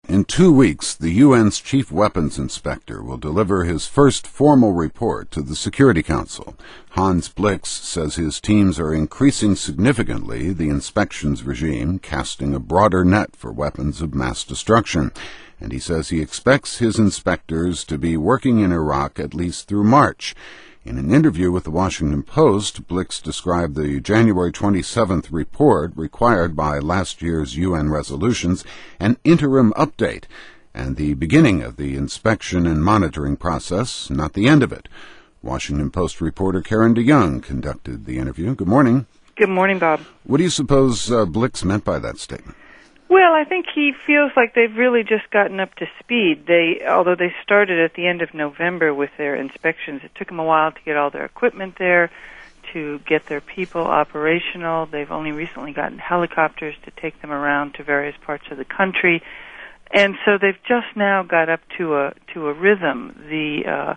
In 2 weeks, the UN's chief weapons inspector will deliver his first formal report to the Security Council. Hans Blix says his teams are increasing significantly the inspections regime, casting a broader net for weapons of mass destruction. And he says he expects his inspectors to be working in Iraq at least through March. In an interview with the Washington Post, Blix described the January 27th report required by last year's UN resolutions an interim update and the beginning of the inspection and monitoring process, not the end of it. Washington Post reporter Karen DeYoung conducted the interview. Good morning. Good morning, Bob. What do you suppose Blix meant by that statement? Well, I think he feels like they've really just gotten up to speed. Although they started at the end of November with their inspections, it took them a while to get all their equipment there, to get their people operational. They've only recently gotten helicopters to take them around to various parts of the country. And so they've just now got up to a rhythm. The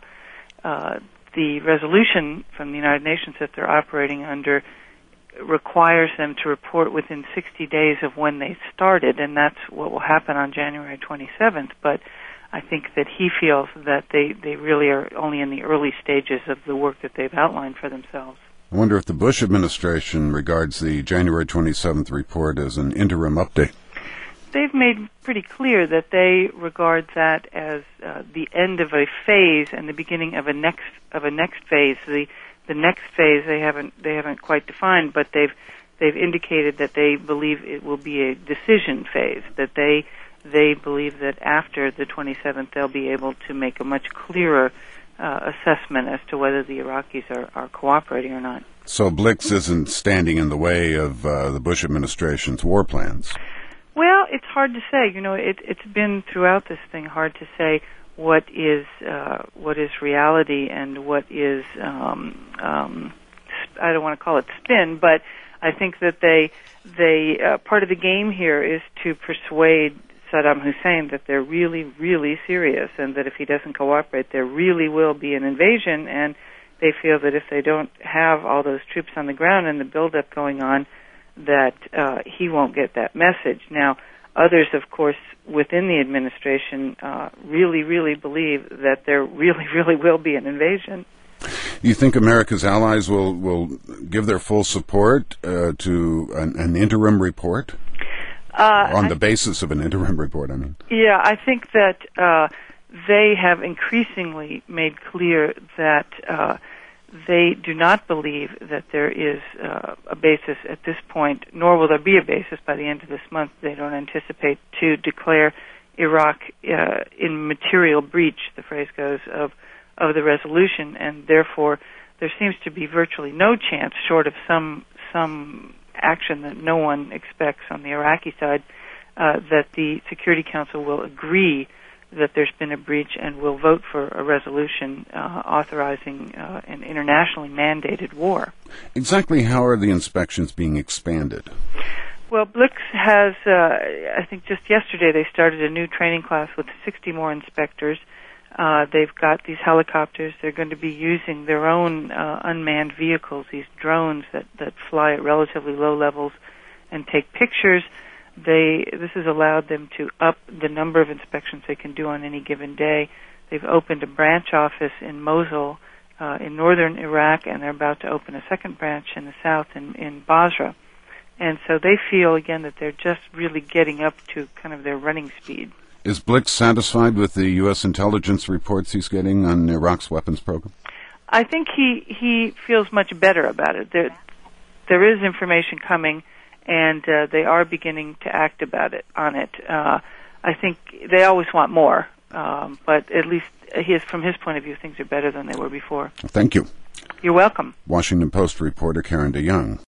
resolution from the United Nations that they're operating under requires them to report within 60 days of when they started, and that's what will happen on January 27th. But I think that he feels that they really are only in the early stages of the work that they've outlined for themselves. I wonder if the Bush administration regards the January 27th report as an interim update. They've made pretty clear that they regard that as the end of a phase and the beginning of a next phase. The next phase they haven't quite defined, but they've indicated that they believe it will be a decision phase, that they believe that after the 27th they'll be able to make a much clearer assessment as to whether the Iraqis are cooperating or not. So Blix isn't standing in the way of the Bush administration's war plans? Well, it's hard to say. You know, it's been throughout this thing hard to say what is reality and what is I don't want to call it spin, but I think that they part of the game here is to persuade Saddam Hussein that they're really, really serious, and that if he doesn't cooperate, there really will be an invasion. And they feel that if they don't have all those troops on the ground and the buildup going on, that he won't get that message. Now, others, of course, within the administration really, really believe that there really, really will be an invasion. You think America's allies will give their full support to an interim report? On the basis of an interim report, I mean. Yeah, I think that they have increasingly made clear that they do not believe that there is a basis at this point, nor will there be a basis by the end of this month. They don't anticipate to declare Iraq in material breach, the phrase goes, of the resolution, and therefore there seems to be virtually no chance, short of some action that no one expects on the Iraqi side, that the Security Council will agree that there's been a breach and will vote for a resolution authorizing an internationally mandated war. Exactly how are the inspections being expanded? Well, Blix has, I think just yesterday they started a new training class with 60 more inspectors. They've got these helicopters. They're going to be using their own unmanned vehicles, these drones that fly at relatively low levels and take pictures. This has allowed them to up the number of inspections they can do on any given day. They've opened a branch office in Mosul in northern Iraq, and they're about to open a second branch in the south in Basra. And so they feel, again, that they're just really getting up to kind of their running speed. Is Blix satisfied with the U.S. intelligence reports he's getting on Iraq's weapons program? I think he feels much better about it. There is information coming, and they are beginning to act on it. I think they always want more, but at least from his point of view, things are better than they were before. Thank you. You're welcome. Washington Post reporter Karen DeYoung.